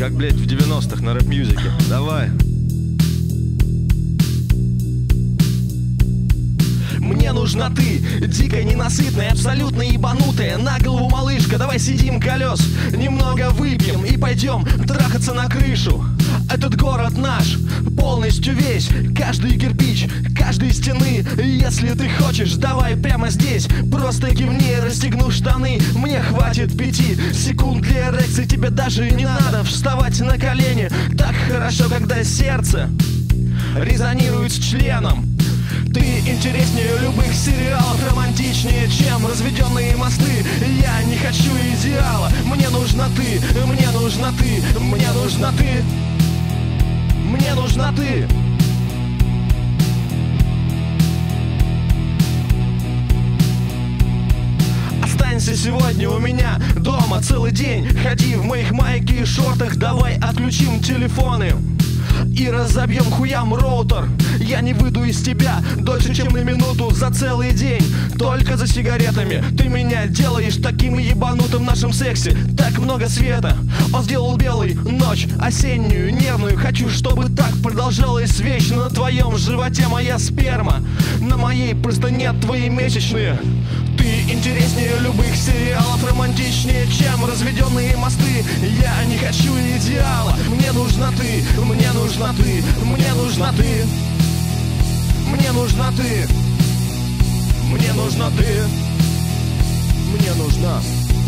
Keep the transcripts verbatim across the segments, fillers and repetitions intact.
Как, блядь, в девяностых на рэп-мьюзике. Давай. Мне нужна ты, дикая, ненасытная, абсолютно ебанутая. На голову малышка, давай сидим колес, немного выпьем и пойдем трахаться на крышу. Этот город наш, полностью весь, каждый кирпич, каждой стены. Если ты хочешь, давай прямо здесь, просто кивни, расстегну штаны. Мне хватит пяти секунд для эрекции, тебе даже не надо вставать на колени. Так хорошо, когда сердце резонирует с членом. Ты интереснее любых сериалов, романтичнее, чем разведенные мосты. Я не хочу идеала, мне нужна ты, мне нужна ты, мне нужна ты, мне нужна ты. Останься сегодня у меня дома целый день, ходи в моих майке и шортах, давай отключим телефоны и разобьем хуям роутер. Я не выйду из тебя дольше, чем на минуту за целый день. Только за сигаретами ты меня делаешь таким ебанутым в нашем сексе. Так много света, он сделал белый ночь осеннюю, нервную. Хочу, чтобы так продолжалось вечно. На твоем животе моя сперма, на моей просто нет твои месячные. Ты интереснее любых сериалов, романтичнее, чем разведенные мосты. Я не хочу идеала, мне нужна ты, мне нужна ты, мне нужна ты, мне нужна ты, мне нужна ты, мне нужна.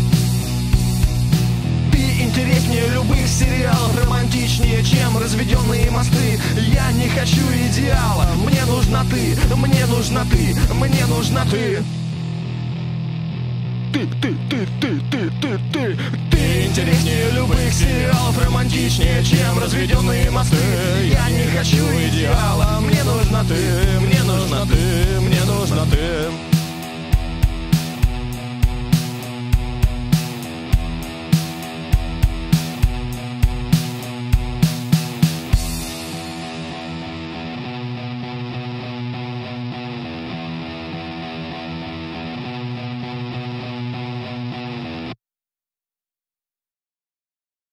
Ты интереснее любых сериалов, романтичнее, чем разведенные мосты. Я не хочу идеала, мне нужна ты, мне нужна ты, мне нужна ты. Ты, ты, ты, ты, ты, ты, ты, ты интереснее любых сериалов, романтичнее, чем разведенные мосты. Я не хочу идеала, мне нужна ты, мне нужна ты, мне нужна ты.